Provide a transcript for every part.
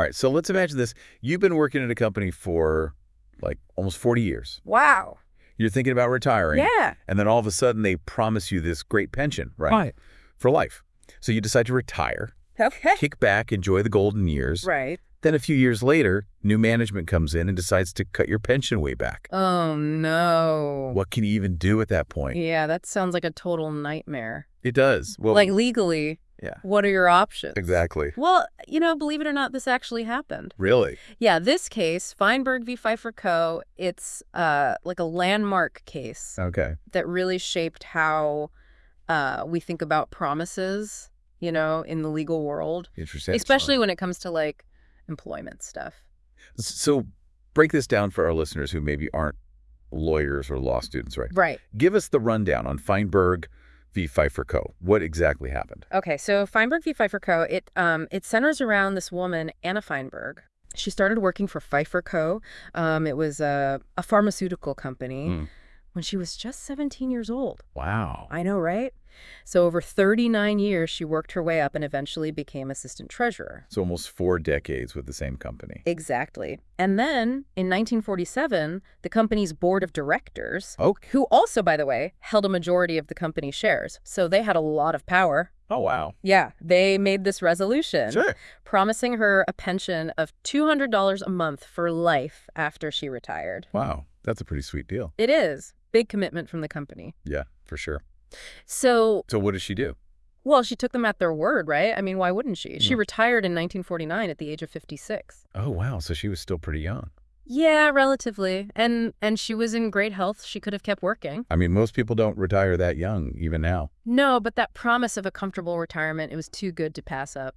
right, so let's imagine this. You've been working at a company for like almost 40 years. Wow. You're thinking about retiring. Yeah. And then all of a sudden they promise you this great pension, right? Right. For life. So you decide to retire, Okay. kick back, enjoy the golden years. Right. Then a few years later, new management comes in and decides to cut your pension way back. Oh, no. What can you even do at that point? Yeah, that sounds like a total nightmare. It does. Well, Like legally, yeah. what are your options? Exactly. Well, believe it or not, this actually happened. Really? Yeah, this case, Feinberg v. Pfeiffer Co., it's like a landmark case Okay. that really shaped how we think about promises, in the legal world, Interesting. especially when it comes to like employment stuff. So break this down for our listeners who maybe aren't lawyers or law students, right? Right. Give us the rundown on Feinberg v. Pfeiffer Co. What exactly happened? Okay, so Feinberg v. Pfeiffer Co., it centers around this woman, Anna Feinberg. She started working for Pfeiffer Co. It was a pharmaceutical company when she was just 17 years old. Wow. I know, right? So over 39 years, she worked her way up and eventually became assistant treasurer. So almost 4 decades with the same company. Exactly. And then in 1947, the company's board of directors, Okay. who also, by the way, held a majority of the company's shares, so they had a lot of power. Oh, wow. Yeah, they made this resolution Sure. promising her a pension of $200 a month for life after she retired. Wow. That's a pretty sweet deal. It is. Big commitment from the company. Yeah, for sure. So, So what does she do? well, she took them at their word, right? I mean, why wouldn't she? She Yeah. retired in 1949 at the age of 56. Oh, wow. So she was still pretty young. Yeah, relatively. And she was in great health. She could have kept working. I mean, most people don't retire that young, even now. No, but that promise of a comfortable retirement, it was too good to pass up,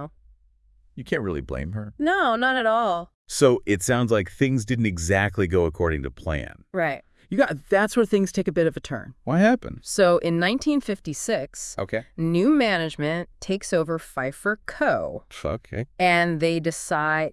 You can't really blame her. No, not at all. So it sounds like things didn't exactly go according to plan. Right. That's where things take a bit of a turn. What happened? So in 1956, Okay. new management takes over Pfeiffer Co. Okay. And they decided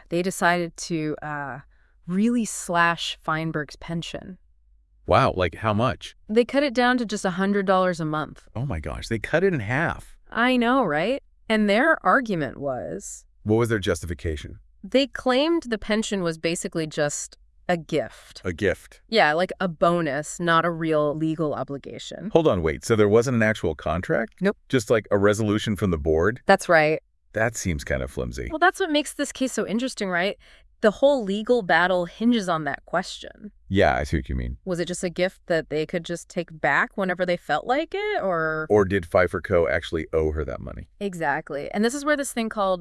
to really slash Feinberg's pension. Wow. Like how much? They cut it down to just $100 a month. Oh, my gosh. They cut it in half. I know, right? And their argument was, What was their justification? they claimed the pension was basically just a gift. A gift. Yeah, like a bonus, not a real legal obligation. Hold on, wait. So there wasn't an actual contract? Nope. Just like a resolution from the board? That's right. That seems kind of flimsy. Well, that's what makes this case so interesting, right? The whole legal battle hinges on that question. Yeah, I see what you mean. Was it just a gift that they could just take back whenever they felt like it, or... Or did Pfeiffer Co. actually owe her that money? Exactly. And this is where this thing called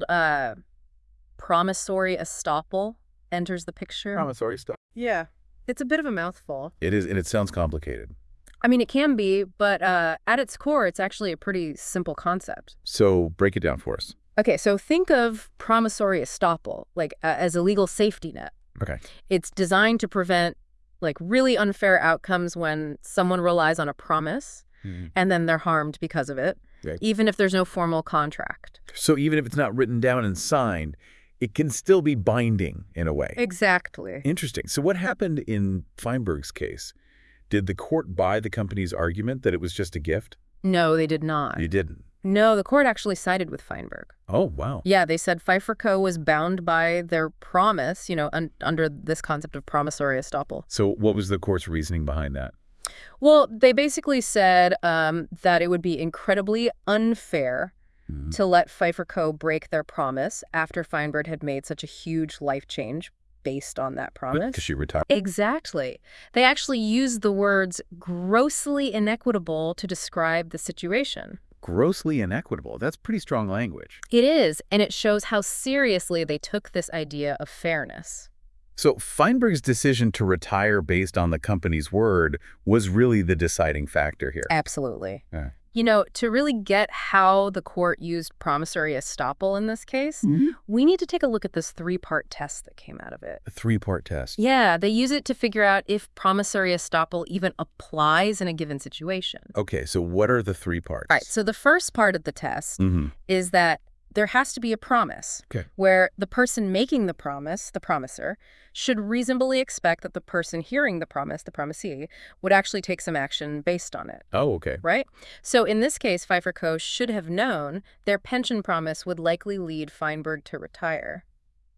promissory estoppel enters the picture. Promissory stuff. Yeah. It's a bit of a mouthful. It is, and it sounds complicated. I mean, it can be, but at its core, it's actually a pretty simple concept. So break it down for us. Okay, so think of promissory estoppel, like as a legal safety net. Okay. It's designed to prevent like really unfair outcomes when someone relies on a promise and then they're harmed because of it, Right. even if there's no formal contract. So even if it's not written down and signed, it can still be binding in a way. Exactly. Interesting. So what happened in Feinberg's case? Did the court buy the company's argument that it was just a gift? No, they did not. You didn't. No, the court actually sided with Feinberg. Oh, wow. Yeah, they said Pfeiffer Co. was bound by their promise, under this concept of promissory estoppel. So what was the court's reasoning behind that? Well, they basically said that it would be incredibly unfair to let Pfeiffer Co. break their promise after Feinberg had made such a huge life change based on that promise. Because she retired. Exactly. They actually used the words grossly inequitable to describe the situation. Grossly inequitable. That's pretty strong language. It is, and it shows how seriously they took this idea of fairness. So Feinberg's decision to retire based on the company's word was really the deciding factor here. Absolutely. Yeah. To really get how the court used promissory estoppel in this case, we need to take a look at this 3-part test that came out of it. A 3-part test. Yeah, they use it to figure out if promissory estoppel even applies in a given situation. Okay, so what are the 3 parts? All right, so the first part of the test is that there has to be a promise where the person making the promise, the promiser, should reasonably expect that the person hearing the promise, the promisee, would actually take some action based on it. Oh, okay. Right? So in this case, Pfeiffer Co. should have known their pension promise would likely lead Feinberg to retire.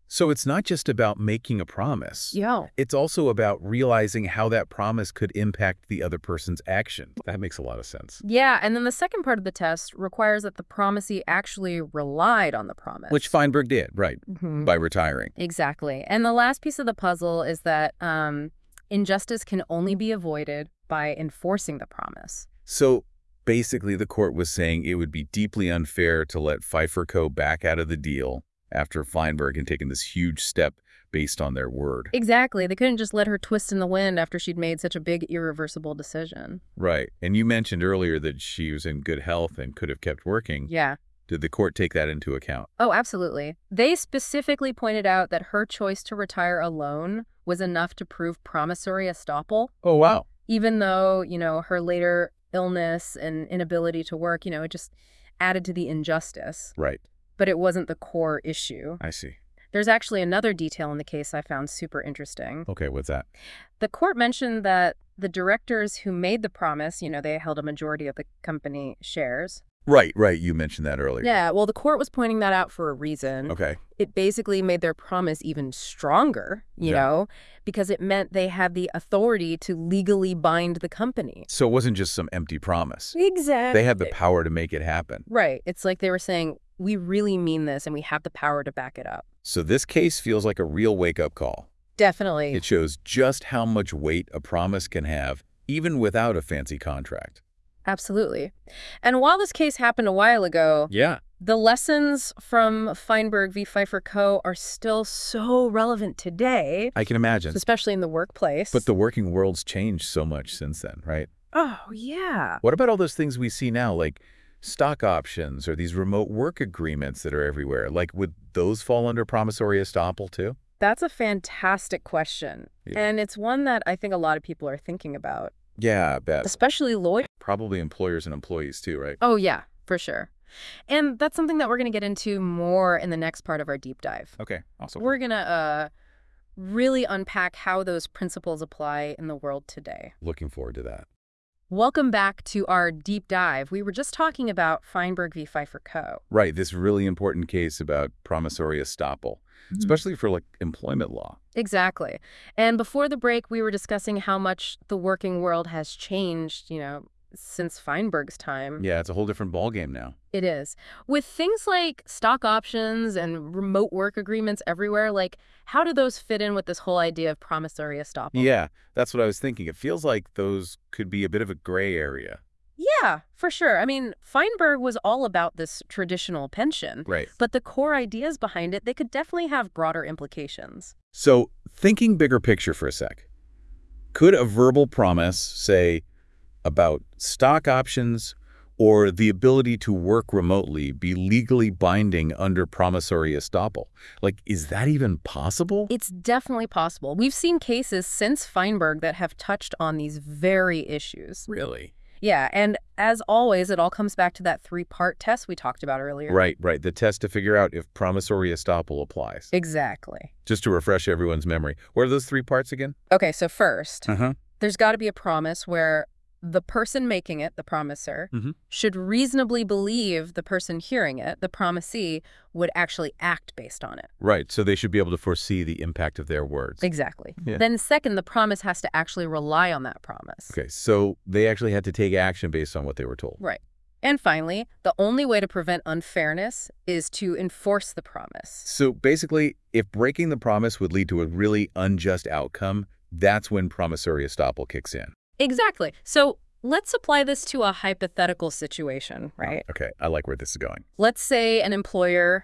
So it's not just about making a promise. Yeah. It's also about realizing how that promise could impact the other person's action. That makes a lot of sense. Yeah, and then the second part of the test requires that the promisee actually relied on the promise. Which Feinberg did, right, by retiring. Exactly. And the last piece of the puzzle is that injustice can only be avoided by enforcing the promise. So basically the court was saying it would be deeply unfair to let Pfeiffer Co. back out of the deal after Feinberg had taken this huge step based on their word. Exactly. They couldn't just let her twist in the wind after she'd made such a big, irreversible decision. Right. And you mentioned earlier that she was in good health and could have kept working. Yeah. Did the court take that into account? Oh, absolutely. They specifically pointed out that her choice to retire alone was enough to prove promissory estoppel. Oh, wow. Even though, her later illness and inability to work, it just added to the injustice. Right. But it wasn't the core issue. I see. There's actually another detail in the case I found super interesting. Okay, what's that? The court mentioned that the directors who made the promise, they held a majority of the company shares. Right. You mentioned that earlier. Yeah, well, the court was pointing that out for a reason. Okay. It basically made their promise even stronger, you know, because it meant they had the authority to legally bind the company. So it wasn't just some empty promise. Exactly. They had the power to make it happen. Right. It's like they were saying, we really mean this and we have the power to back it up. So this case feels like a real wake-up call. Definitely. It shows just how much weight a promise can have, even without a fancy contract. Absolutely. And while this case happened a while ago, the lessons from Feinberg v. Pfeiffer Co. are still so relevant today. I can imagine. Especially in the workplace. But the working world's changed so much since then, right? Oh, yeah. What about all those things we see now, like stock options or these remote work agreements that are everywhere? Like, would those fall under promissory estoppel too? That's a fantastic question. Yeah. And it's one that I think a lot of people are thinking about. Yeah, I bet. Especially lawyers. Probably employers and employees too, right? Oh, yeah, for sure. And that's something that we're going to get into more in the next part of our deep dive. Okay, awesome. We're going to really unpack how those principles apply in the world today. Looking forward to that. Welcome back to our deep dive. We were just talking about Feinberg v. Pfeiffer Co. Right, this really important case about promissory estoppel, especially for employment law. Exactly. And before the break, we were discussing how much the working world has changed, since Feinberg's time. Yeah, it's a whole different ballgame now. It is. With things like stock options and remote work agreements everywhere, how do those fit in with this whole idea of promissory estoppel? Yeah, that's what I was thinking. It feels like those could be a bit of a gray area. Yeah, for sure. I mean, Feinberg was all about this traditional pension. Right. But the core ideas behind it, they could definitely have broader implications. So, thinking bigger picture for a sec, could a verbal promise, say, about stock options or the ability to work remotely be legally binding under promissory estoppel? Is that even possible? It's definitely possible. We've seen cases since Feinberg that have touched on these very issues. Really? Yeah, and as always, it all comes back to that three-part test we talked about earlier. Right. The test to figure out if promissory estoppel applies. Exactly. Just to refresh everyone's memory. What are those three parts again? Okay, so first, there's got to be a promise where the person making it, the promiser, should reasonably believe the person hearing it, the promisee, would actually act based on it. Right, so they should be able to foresee the impact of their words. Exactly. Yeah. Then second, the promise has to actually rely on that promise. Okay, so they actually had to take action based on what they were told. Right. And finally, the only way to prevent unfairness is to enforce the promise. So basically, if breaking the promise would lead to a really unjust outcome, that's when promissory estoppel kicks in. Exactly. So let's apply this to a hypothetical situation, right? Okay, I like where this is going. Let's say an employer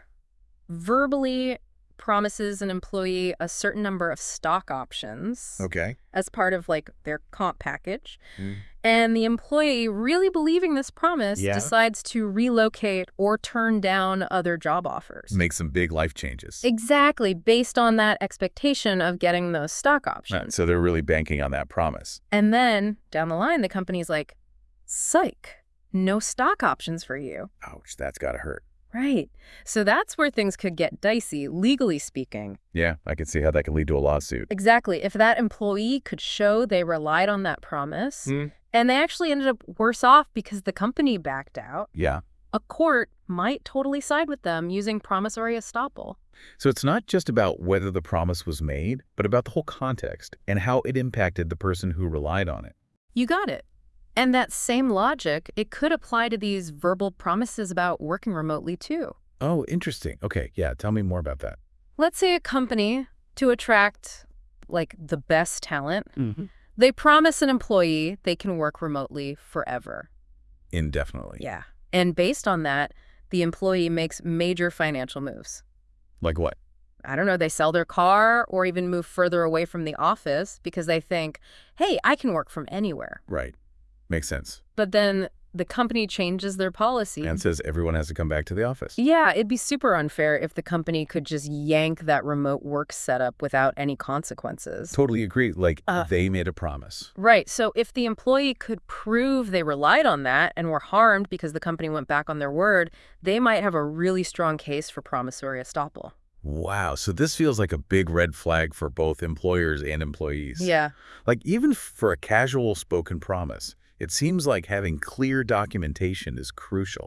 verbally promises an employee a certain number of stock options as part of their comp package. And the employee, really believing this promise, decides to relocate or turn down other job offers. Make some big life changes. Exactly, based on that expectation of getting those stock options. Right, so they're really banking on that promise. And then down the line, the company's like, psych, no stock options for you. Ouch, that's gotta hurt. Right. So that's where things could get dicey, legally speaking. Yeah, I can see how that could lead to a lawsuit. Exactly. If that employee could show they relied on that promise, and they actually ended up worse off because the company backed out. Yeah. a court might totally side with them using promissory estoppel. So it's not just about whether the promise was made, but about the whole context and how it impacted the person who relied on it. You got it. And that same logic, it could apply to these verbal promises about working remotely too. Oh, interesting. Okay, yeah, tell me more about that. Let's say a company, to attract like the best talent, Mm-hmm. they promise an employee they can work remotely forever. Indefinitely. Yeah. And based on that, the employee makes major financial moves. Like what? I don't know, they sell their car or even move further away from the office because they think, hey, I can work from anywhere. Right. Makes sense. But then the company changes their policy. And says everyone has to come back to the office. Yeah, it'd be super unfair if the company could just yank that remote work setup without any consequences. Totally agree. Like, they made a promise. Right. So if the employee could prove they relied on that and were harmed because the company went back on their word, they might have a really strong case for promissory estoppel. Wow. So this feels like a big red flag for both employers and employees. Yeah. Like, even for a casual spoken promise, it seems like having clear documentation is crucial.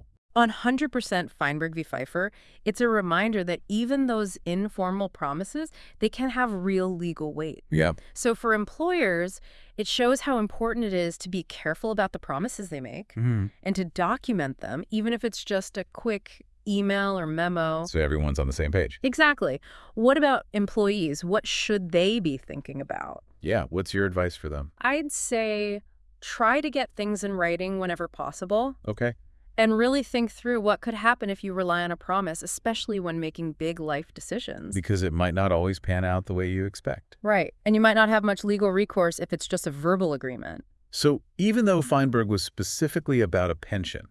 100% Feinberg v. Pfeiffer, it's a reminder that even those informal promises, they can have real legal weight. Yeah. So for employers, it shows how important it is to be careful about the promises they make and to document them, even if it's just a quick email or memo. So everyone's on the same page. Exactly. What about employees? What should they be thinking about? Yeah. What's your advice for them? I'd say try to get things in writing whenever possible. Okay. And really think through what could happen if you rely on a promise, especially when making big life decisions. Because it might not always pan out the way you expect. Right. And you might not have much legal recourse if it's just a verbal agreement. So even though Feinberg was specifically about a pension,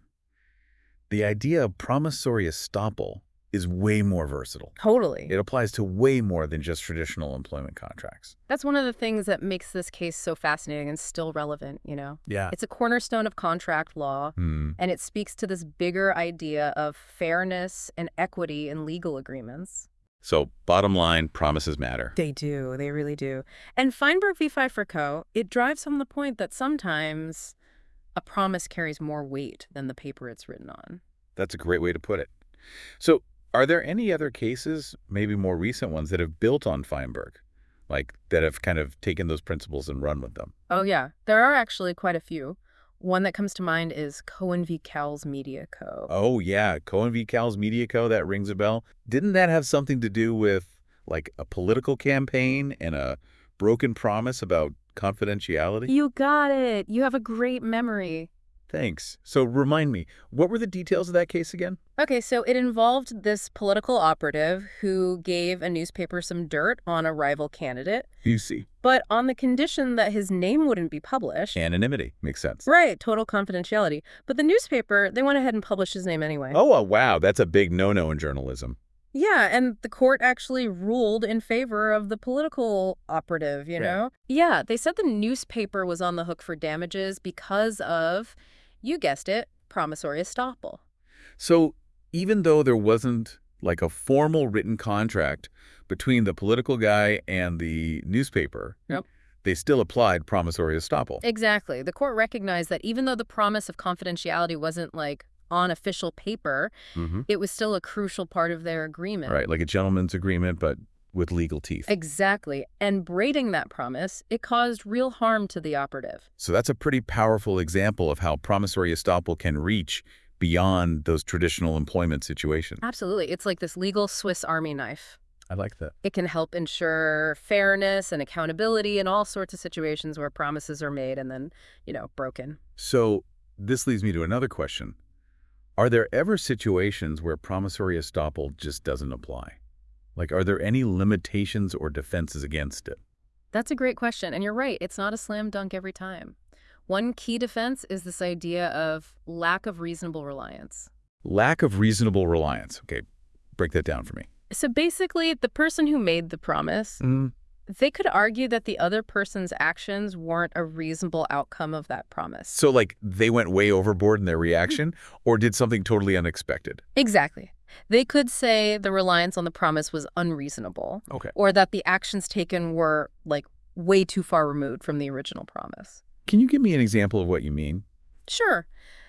the idea of promissory estoppel is way more versatile. Totally. It applies to way more than just traditional employment contracts. That's one of the things that makes this case so fascinating and still relevant, you know? Yeah. It's a cornerstone of contract law, and it speaks to this bigger idea of fairness and equity in legal agreements. So bottom line, promises matter. They do. They really do. And Feinberg v. Pfeiffer Co., it drives home the point that sometimes a promise carries more weight than the paper it's written on. That's a great way to put it. So are there any other cases, maybe more recent ones, that have built on Feinberg? Like, that have kind of taken those principles and run with them? Oh, yeah. There are actually quite a few. One that comes to mind is Cohen v. Cowles Media Co. Oh, yeah. Cohen v. Cowles Media Co. That rings a bell. Didn't that have something to do with, like, a political campaign and a broken promise about confidentiality? You got it. You have a great memory. Thanks. So remind me, what were the details of that case again? Okay, so it involved this political operative who gave a newspaper some dirt on a rival candidate. You see. But on the condition that his name wouldn't be published. Anonymity. Makes sense. Right, total confidentiality. But the newspaper, they went ahead and published his name anyway. Oh, wow. That's a big no-no in journalism. Yeah, and the court actually ruled in favor of the political operative, you know? Yeah, they said the newspaper was on the hook for damages because of, you guessed it, promissory estoppel. So even though there wasn't like a formal written contract between the political guy and the newspaper, they still applied promissory estoppel. Exactly. The court recognized that even though the promise of confidentiality wasn't like on official paper, it was still a crucial part of their agreement. Right, like a gentleman's agreement, but with legal teeth. Exactly. And braiding that promise, it caused real harm to the operative. So that's a pretty powerful example of how promissory estoppel can reach beyond those traditional employment situations. Absolutely. It's like this legal Swiss Army knife. I like that. It can help ensure fairness and accountability in all sorts of situations where promises are made and then, you know, broken. So this leads me to another question. Are there ever situations where promissory estoppel just doesn't apply? Like, are there any limitations or defenses against it? That's a great question. And you're right. It's not a slam dunk every time. One key defense is this idea of lack of reasonable reliance. Lack of reasonable reliance. Okay, break that down for me. So basically, the person who made the promise, they could argue that the other person's actions weren't a reasonable outcome of that promise. So, like, they went way overboard in their reaction or did something totally unexpected? Exactly. They could say the reliance on the promise was unreasonable. Okay. Or that the actions taken were, like, way too far removed from the original promise. Can you give me an example of what you mean? Sure.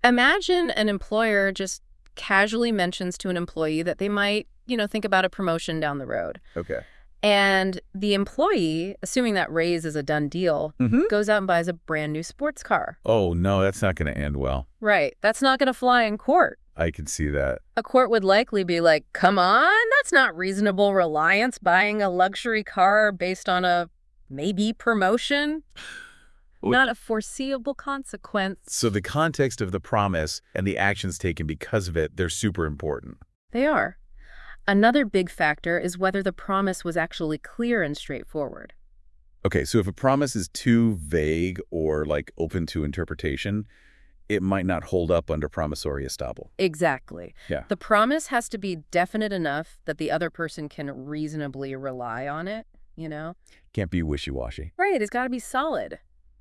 Imagine an employer just casually mentions to an employee that they might, think about a promotion down the road. Okay. And the employee, assuming that raise is a done deal, goes out and buys a brand new sports car. Oh, no, that's not going to end well. Right. That's not going to fly in court. I can see that. A court would likely be like, come on, that's not reasonable reliance, buying a luxury car based on a maybe promotion. Not a foreseeable consequence. So the context of the promise and the actions taken because of it, they're super important. They are. Another big factor is whether the promise was actually clear and straightforward. Okay, so if a promise is too vague or open to interpretation, it might not hold up under promissory estoppel. Exactly. Yeah. The promise has to be definite enough that the other person can reasonably rely on it, Can't be wishy-washy. Right, it's got to be solid.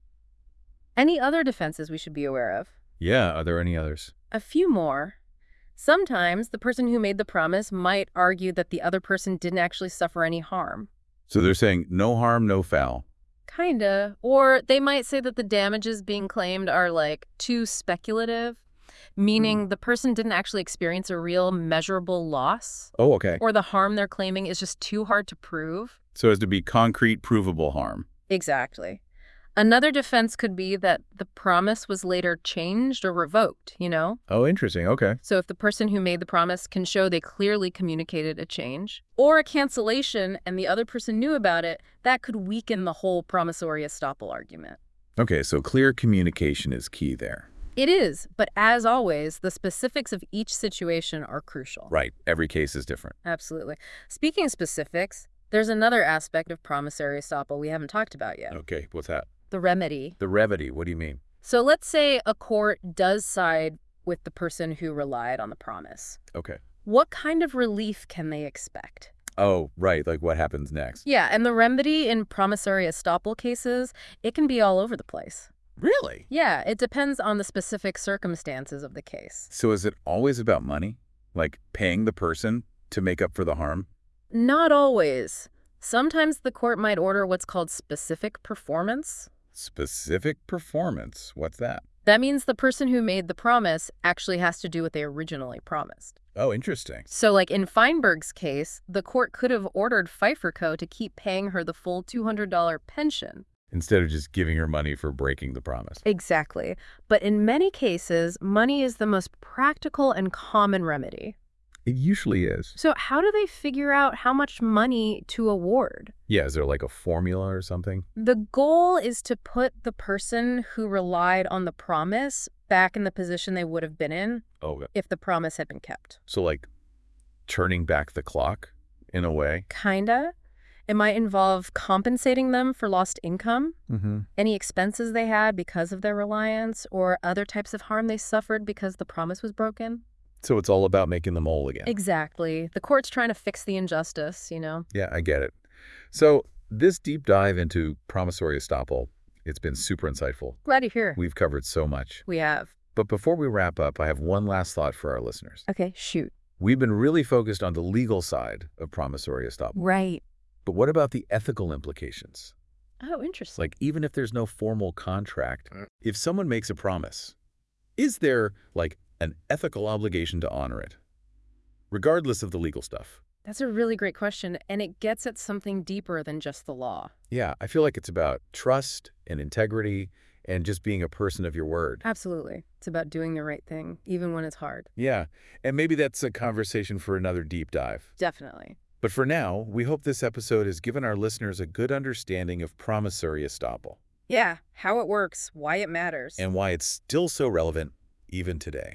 Any other defenses we should be aware of? Yeah, are there any others? A few more. Sometimes the person who made the promise might argue that the other person didn't actually suffer any harm. So they're saying no harm, no foul. Kinda. Or they might say that the damages being claimed are too speculative, meaning the person didn't actually experience a real measurable loss. Oh, okay. Or the harm they're claiming is just too hard to prove. So as to be concrete, provable harm. Exactly. Another defense could be that the promise was later changed or revoked, Oh, interesting. Okay. So if the person who made the promise can show they clearly communicated a change or a cancellation and the other person knew about it, that could weaken the whole promissory estoppel argument. Okay, so clear communication is key there. It is, but as always, the specifics of each situation are crucial. Right. Every case is different. Absolutely. Speaking of specifics, there's another aspect of promissory estoppel we haven't talked about yet. Okay, what's that? The remedy. The remedy, what do you mean? So let's say a court does side with the person who relied on the promise. Okay. What kind of relief can they expect? Oh, right, what happens next? Yeah, and the remedy in promissory estoppel cases, it can be all over the place. Really? Yeah, it depends on the specific circumstances of the case. So is it always about money? Like paying the person to make up for the harm? Not always. Sometimes the court might order what's called specific performance. Specific performance? What's that? That means the person who made the promise actually has to do what they originally promised. Oh, interesting. So in Feinberg's case, the court could have ordered Pfeiffer Co. to keep paying her the full $200 pension. Instead of just giving her money for breaking the promise. Exactly. But in many cases, money is the most practical and common remedy. It usually is. So how do they figure out how much money to award? Yeah, is there a formula or something? The goal is to put the person who relied on the promise back in the position they would have been in if the promise had been kept. So turning back the clock in a way? Kinda. It might involve compensating them for lost income, any expenses they had because of their reliance, or other types of harm they suffered because the promise was broken. So it's all about making them whole again. Exactly. The court's trying to fix the injustice, Yeah, I get it. So this deep dive into promissory estoppel, it's been super insightful. Glad to hear. We've covered so much. We have. But before we wrap up, I have one last thought for our listeners. Okay, shoot. We've been really focused on the legal side of promissory estoppel. Right. But what about the ethical implications? Oh, interesting. Even if there's no formal contract, if someone makes a promise, is there an ethical obligation to honor it, regardless of the legal stuff? That's a really great question, and it gets at something deeper than just the law. Yeah, I feel like it's about trust and integrity and just being a person of your word. Absolutely. It's about doing the right thing, even when it's hard. Yeah, and maybe that's a conversation for another deep dive. Definitely. But for now, we hope this episode has given our listeners a good understanding of promissory estoppel. Yeah, how it works, why it matters. And why it's still so relevant even today.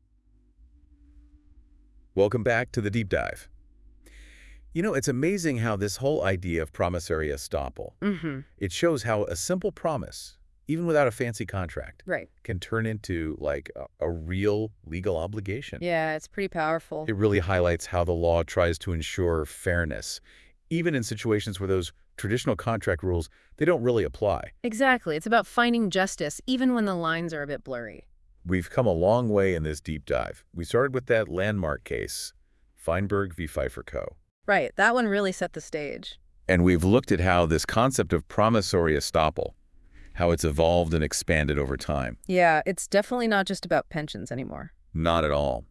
Welcome back to the Deep Dive. It's amazing how this whole idea of promissory estoppel, it shows how a simple promise, even without a fancy contract, can turn into a real legal obligation. Yeah, it's pretty powerful. It really highlights how the law tries to ensure fairness, even in situations where those traditional contract rules, they don't really apply. Exactly. It's about finding justice, even when the lines are a bit blurry. We've come a long way in this deep dive. We started with that landmark case, Feinberg v. Pfeiffer Co. Right. That one really set the stage. And we've looked at how this concept of promissory estoppel how it's evolved and expanded over time. Yeah, it's definitely not just about pensions anymore. Not at all.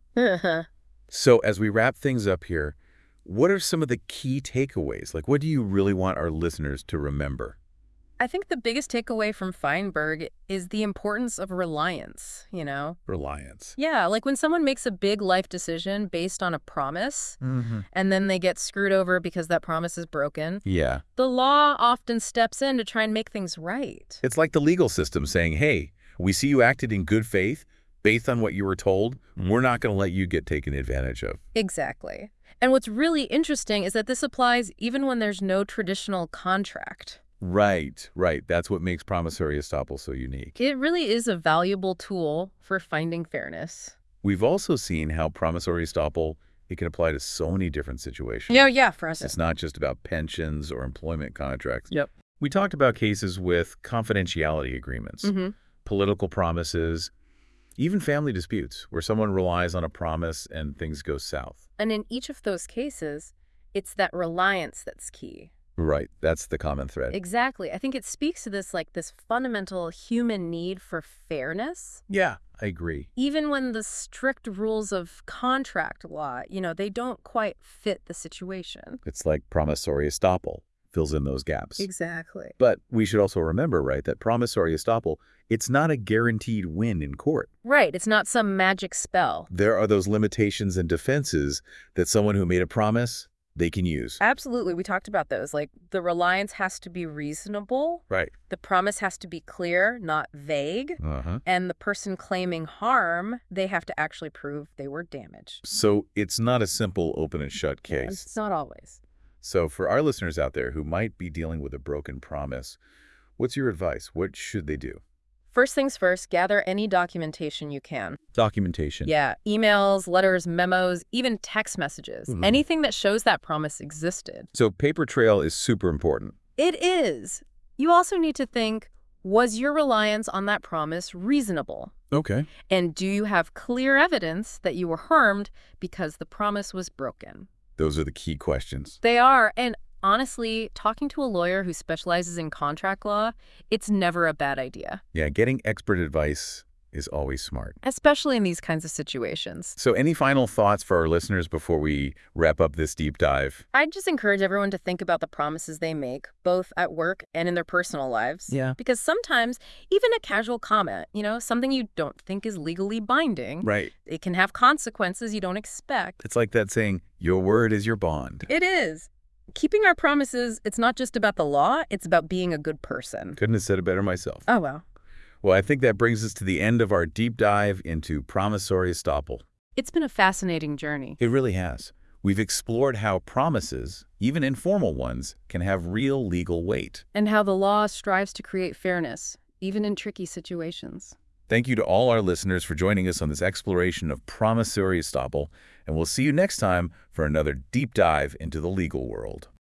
So as we wrap things up here, what are some of the key takeaways? Like, what do you really want our listeners to remember? I think the biggest takeaway from Feinberg is the importance of reliance, Reliance. Yeah, like when someone makes a big life decision based on a promise, and then they get screwed over because that promise is broken. Yeah. The law often steps in to try and make things right. It's like the legal system saying, hey, we see you acted in good faith based on what you were told. We're not going to let you get taken advantage of. Exactly. And what's really interesting is that this applies even when there's no traditional contract. Right. That's what makes promissory estoppel so unique. It really is a valuable tool for finding fairness. We've also seen how promissory estoppel, it can apply to so many different situations. Yeah, for us. It's not just about pensions or employment contracts. Yep. We talked about cases with confidentiality agreements, political promises, even family disputes where someone relies on a promise and things go south. And in each of those cases, it's that reliance that's key. Right. That's the common thread. Exactly. I think it speaks to this fundamental human need for fairness. Yeah, I agree. Even when the strict rules of contract law, they don't quite fit the situation. It's like promissory estoppel fills in those gaps. Exactly. But we should also remember, right, that promissory estoppel, it's not a guaranteed win in court. Right. It's not some magic spell. There are those limitations and defenses that someone who made a promise, they can use. Absolutely. We talked about those. Like the reliance has to be reasonable. Right. The promise has to be clear, not vague. And the person claiming harm, they have to actually prove they were damaged. So it's not a simple open and shut case. It's not always. So for our listeners out there who might be dealing with a broken promise, what's your advice? What should they do? First things first, gather any documentation you can. Documentation. Yeah, emails, letters, memos, even text messages. Anything that shows that promise existed. So paper trail is super important. It is. You also need to think, was your reliance on that promise reasonable? Okay. And do you have clear evidence that you were harmed because the promise was broken? Those are the key questions. They are. And honestly, talking to a lawyer who specializes in contract law, it's never a bad idea. Yeah, getting expert advice is always smart. Especially in these kinds of situations. So any final thoughts for our listeners before we wrap up this deep dive? I'd just encourage everyone to think about the promises they make, both at work and in their personal lives. Yeah. Because sometimes, even a casual comment, something you don't think is legally binding, Right. it can have consequences you don't expect. It's like that saying, your word is your bond. It is. Keeping our promises, it's not just about the law, it's about being a good person. Couldn't have said it better myself. Oh, well. Well, I think that brings us to the end of our deep dive into promissory estoppel. It's been a fascinating journey. It really has. We've explored how promises, even informal ones, can have real legal weight. And how the law strives to create fairness, even in tricky situations. Thank you to all our listeners for joining us on this exploration of promissory estoppel, and we'll see you next time for another deep dive into the legal world.